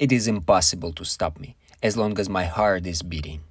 It is impossible to stop me, as long as my heart is beating.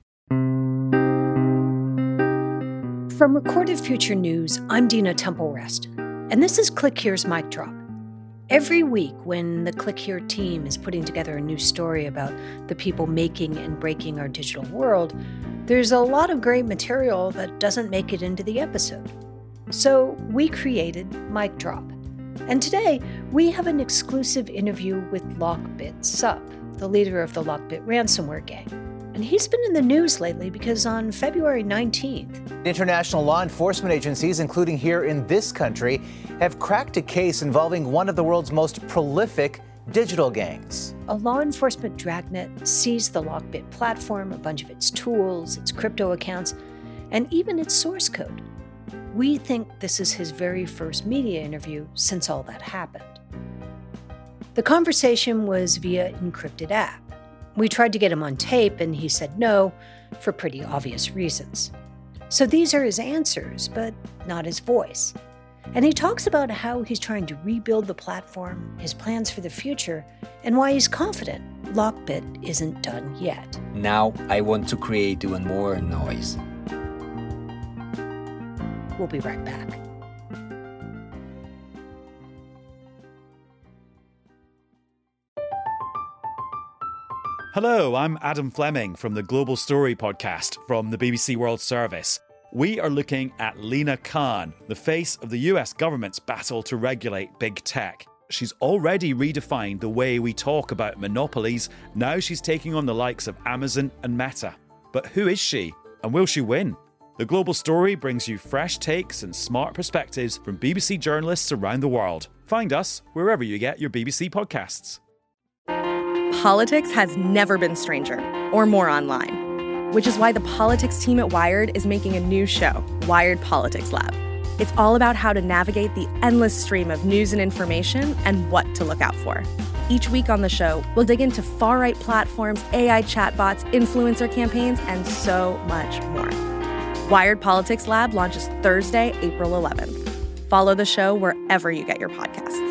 From Recorded Future News, I'm Dina Temple-Raston, and this is Click Here's Mic Drop. Every week when the Click Here team is putting together a new story about the people making and breaking our digital world, there's a lot of great material that doesn't make it into the episode. So we created Mic Drop. And today, we have an exclusive interview with Lockbit Sup, the leader of the Lockbit ransomware gang. And he's been in the news lately because on February 19th, international law enforcement agencies, including here in this country, have cracked a case involving one of the world's most prolific digital gangs. A law enforcement dragnet seized the Lockbit platform, a bunch of its tools, its crypto accounts, and even its source code. We think this is his very first media interview since all that happened. The conversation was via encrypted app. We tried to get him on tape, and he said no, for pretty obvious reasons. So these are his answers, but not his voice. And he talks about how he's trying to rebuild the platform, his plans for the future, and why he's confident Lockbit isn't done yet. Now I want to create even more noise. We'll be right back. Hello, I'm Adam Fleming from the Global Story podcast from the BBC World Service. We are looking at Lina Khan, the face of the US government's battle to regulate big tech. She's already redefined the way we talk about monopolies. Now she's taking on the likes of Amazon and Meta. But who is she, and will she win? The Global Story brings you fresh takes and smart perspectives from BBC journalists around the world. Find us wherever you get your BBC podcasts. Politics has never been stranger or more online, which is why the politics team at Wired is making a new show, Wired Politics Lab. It's all about how to navigate the endless stream of news and information and what to look out for. Each week on the show, we'll dig into far-right platforms, AI chatbots, influencer campaigns, and so much more. Wired Politics Lab launches Thursday, April 11th. Follow the show wherever you get your podcasts.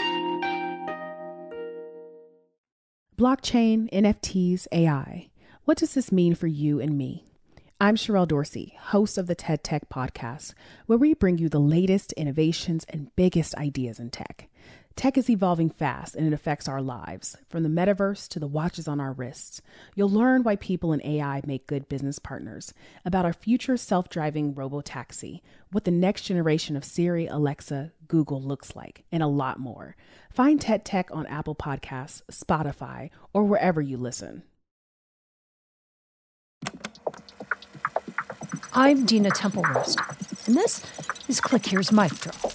Blockchain, NFTs, AI. What does this mean for you and me? I'm Sherelle Dorsey, host of the TED Tech podcast, where we bring you the latest innovations and biggest ideas in tech. Tech is evolving fast and it affects our lives, from the metaverse to the watches on our wrists. You'll learn why people in AI make good business partners, about our future self-driving robo-taxi, what the next generation of Siri, Alexa, Google looks like, and a lot more. Find TED Tech on Apple Podcasts, Spotify, or wherever you listen. I'm Dina Temple-Raston, and this is Click Here's Mic Drop.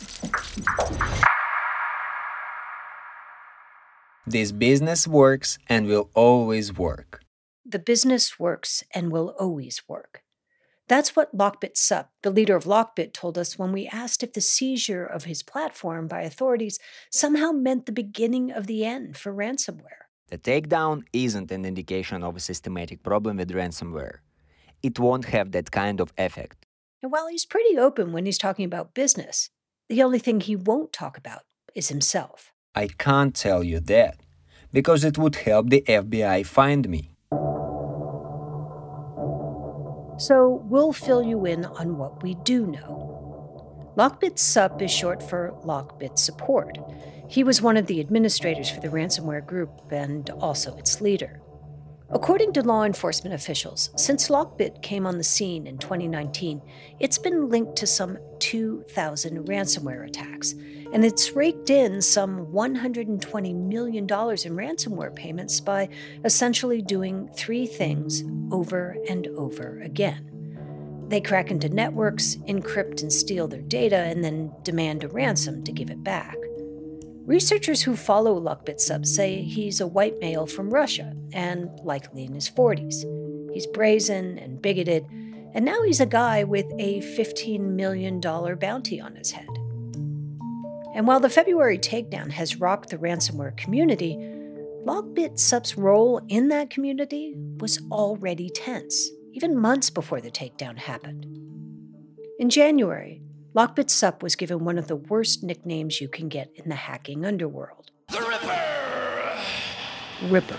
This business works and will always work. The business works and will always work. That's what Lockbit Sup, the leader of Lockbit, told us when we asked if the seizure of his platform by authorities somehow meant the beginning of the end for ransomware. The takedown isn't an indication of a systematic problem with ransomware. It won't have that kind of effect. And while he's pretty open when he's talking about business, the only thing he won't talk about is himself. I can't tell you that, because it would help the FBI find me. So we'll fill you in on what we do know. Lockbit Sup is short for Lockbit Support. He was one of the administrators for the ransomware group and also its leader. According to law enforcement officials, since Lockbit came on the scene in 2019, it's been linked to some 2,000 ransomware attacks, and it's raked in some $120 million in ransomware payments by essentially doing three things over and over again. They crack into networks, encrypt and steal their data, and then demand a ransom to give it back. Researchers who follow Lockbit Sup say he's a white male from Russia and likely in his 40s. He's brazen and bigoted, and now he's a guy with a $15 million bounty on his head. And while the February takedown has rocked the ransomware community, Lockbit Sup's role in that community was already tense, even months before the takedown happened. In January, Lockbit Sup was given one of the worst nicknames you can get in the hacking underworld. The Ripper! Ripper.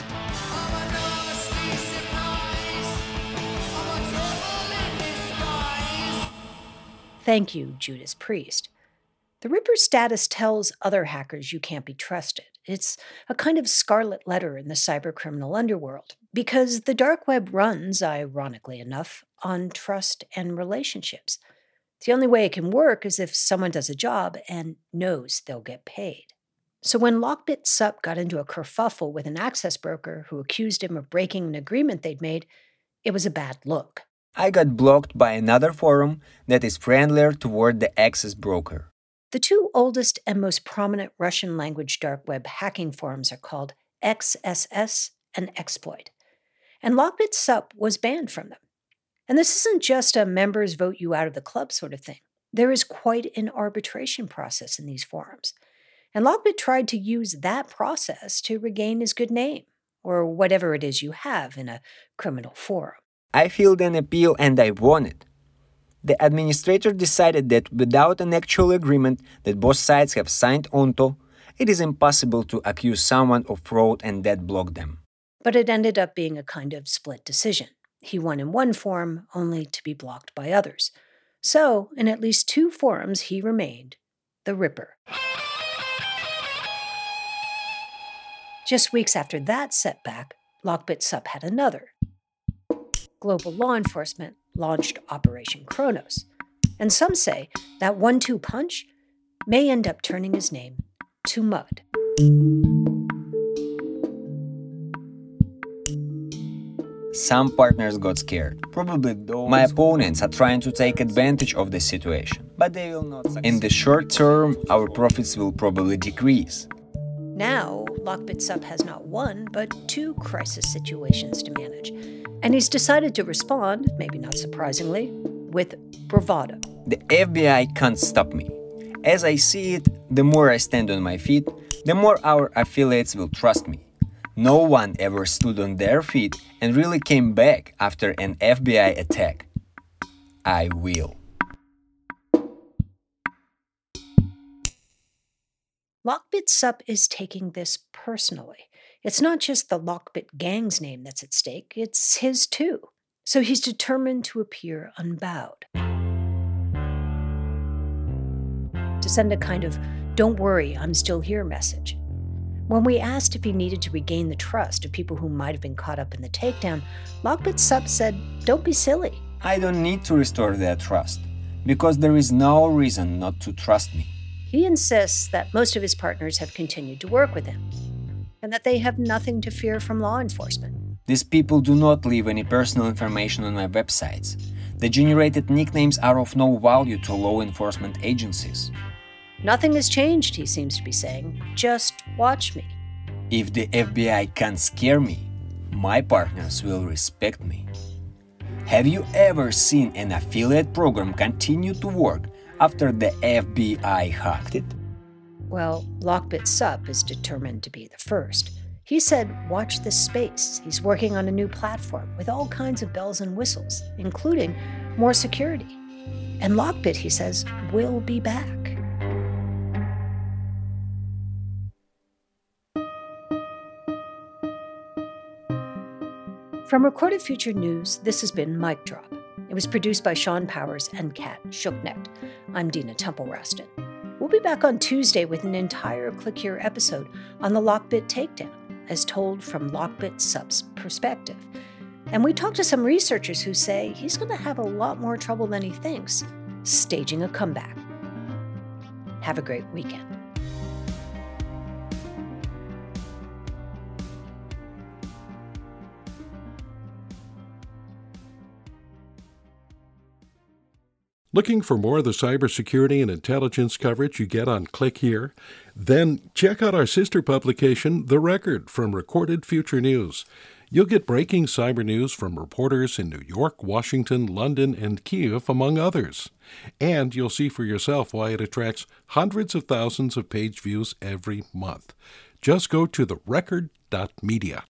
Thank you, Judas Priest. The Ripper status tells other hackers you can't be trusted. It's a kind of scarlet letter in the cybercriminal underworld, because the dark web runs, ironically enough, on trust and relationships. The only way it can work is if someone does a job and knows they'll get paid. So when Lockbit Sup got into a kerfuffle with an access broker who accused him of breaking an agreement they'd made, it was a bad look. I got blocked by another forum that is friendlier toward the access broker. The two oldest and most prominent Russian-language dark web hacking forums are called XSS and Exploit. And Lockbit Sup was banned from them. And this isn't just a members vote you out of the club sort of thing. There is quite an arbitration process in these forums. And Lockbit tried to use that process to regain his good name, or whatever it is you have in a criminal forum. I filed an appeal and I won it. The administrator decided that without an actual agreement that both sides have signed onto, it is impossible to accuse someone of fraud and that block them. But it ended up being a kind of split decision. He won in one forum, only to be blocked by others. So, in at least two forums, he remained the Ripper. Just weeks after that setback, Lockbit Sup had another. Global law enforcement launched Operation Kronos, and some say that 1-2 punch may end up turning his name to mud. Some partners got scared. Probably my opponents are trying to take advantage of the situation, but they will not succeed. In the short term, our profits will probably decrease. Now, Lockbit Sup has not one, but two crisis situations to manage. And he's decided to respond, maybe not surprisingly, with bravado. The FBI can't stop me. As I see it, the more I stand on my feet, the more our affiliates will trust me. No one ever stood on their feet and really came back after an FBI attack. I will. Lockbit Sup is taking this personally. It's not just the Lockbit gang's name that's at stake, it's his too. So he's determined to appear unbowed. To send a kind of, "don't worry, I'm still here" message. When we asked if he needed to regain the trust of people who might have been caught up in the takedown, Lockbit Sup said, "Don't be silly." I don't need to restore their trust, because there is no reason not to trust me. He insists that most of his partners have continued to work with him, and that they have nothing to fear from law enforcement. These people do not leave any personal information on my websites. The generated nicknames are of no value to law enforcement agencies. Nothing has changed, he seems to be saying. Just watch me. If the FBI can't scare me, my partners will respect me. Have you ever seen an affiliate program continue to work after the FBI hacked it? Well, Lockbit Sup is determined to be the first. He said, watch this space. He's working on a new platform with all kinds of bells and whistles, including more security. And Lockbit, he says, will be back. From Recorded Future News, this has been Mic Drop. It was produced by Sean Powers and Kat Schuknecht. I'm Dina Temple-Raston. We'll be back on Tuesday with an entire Click Here episode on the Lockbit takedown, as told from Lockbit Sup's perspective. And we talked to some researchers who say he's going to have a lot more trouble than he thinks staging a comeback. Have a great weekend. Looking for more of the cybersecurity and intelligence coverage you get on Click Here? Then check out our sister publication, The Record, from Recorded Future News. You'll get breaking cyber news from reporters in New York, Washington, London, and Kyiv, among others. And you'll see for yourself why it attracts hundreds of thousands of page views every month. Just go to therecord.media.